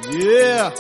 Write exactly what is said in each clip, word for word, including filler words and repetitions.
Yeah.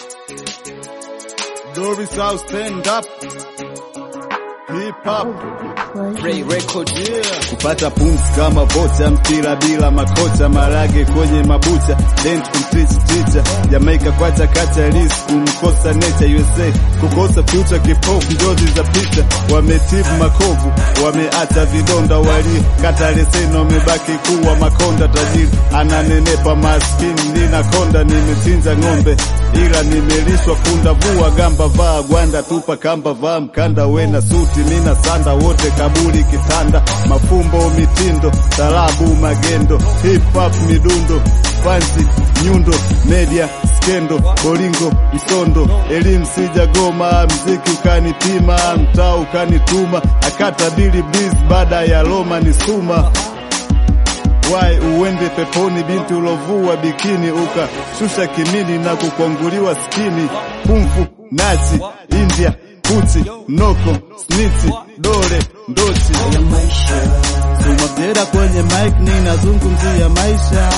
Doris House stand up. Hip hop. Ray Record. Yeah. Kupata pumzi kama vocha, mpira bila makocha, marage kwenye mabucha, dent kumteach teacher, Jamaica kwacha kacha risk, kumkosa nature U S A, kukosa future kipofu, njozi za pita, wametibu makovu, wameacha vidonda, wali kata leseno, wamebaki kuwa makonda, tajiri ananenepa maskini, nina konda, nimechinja ng'ombe ila nimelishwa punda, vua gamba vaa gwanda, tupa kamba vaa mkanda, wena suti mina sanda, wote kaburi kitanda, mafumbo mitindo, talabu magendo, hip hop midundo, fancy nyundo, media skendo, bolingo msondo, elimu sijagoma, mziki ukanipima, mtaa ukanituma, akata bili biz baada ya Roma ni suma. Why uende peponi binti ulovua bikini, uka shusha kimini na kukonguliwa skini, pumfu, nazi, India, puti, noko, sniti, dole, ndochi. Sumabjera kwenye mic ninazungumzia maisha.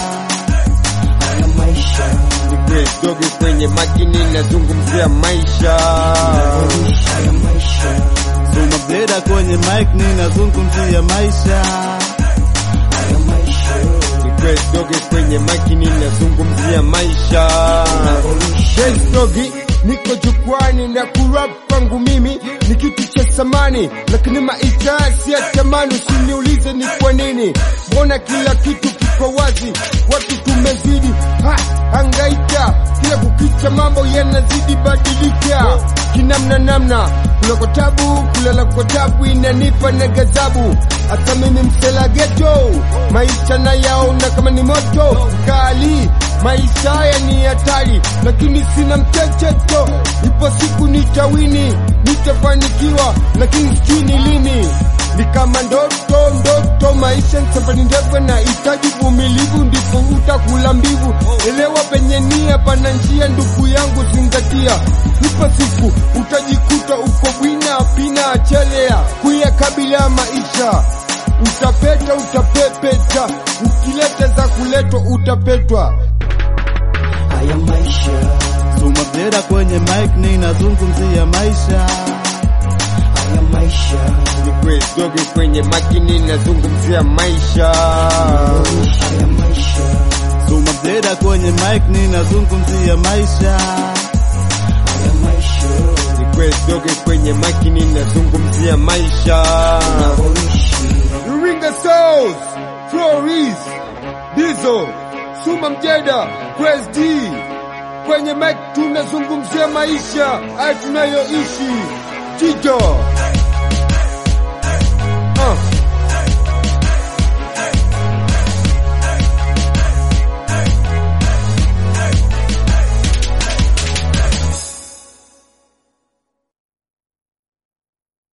Ni Grace Dogi kwenye mic ninazungumzia maisha. Sumabjera kwenye mic ninazungumzia maisha. Grace Dogi kwenye mic ninazungumzia maisha. Grace Dogi niko jukwani na kurap kwangu mimi ni kitu cha thamani, lakini maisha si ya thamani. Usiniulize ni kwa nini, mbona kila kitu kiko wazi, watu tumezidi ha, hangaika kila kukicha, mambo yanazidi badilika kinamna namna, kula kwa tabu, kulala kwa tabu, inanipa na gazabu. Hata mimi msela ghetto, maisha na yaona kama ni moto kali, maisha haya ni hatari, lakini sina mchecheto. Ipo siku nitawini, nitafanikiwa, lakini sijui ni lini. Ni kama ndoto ndoto, maisha ni safari ndefu na hitaji uvumilivu, ndipo utakula mbivu. Elewa penye nia pana njia, ndugu yangu zingatia. Ipo siku utajikuta uko bwina pina chelea, kuyakabila maisha. Utapeta utapepeta, ukileta za kuletwa utapetwa. Haya maisha. Sumabjera kwenye mic ninazungumzia maisha. Haya maisha. Ni Grace Dogi kwenye mic ninazungumzia maisha. Haya maisha. Sumabjera kwenye mic ninazungumzia maisha. Haya maisha. Ni Grace Dogi kwenye mic ninazungumzia maisha. Ringa Souls, Floris, Dizo, Sumabjera, Grace D. Kwenye mic tunazungumzia maisha haya tunayoishi. Tito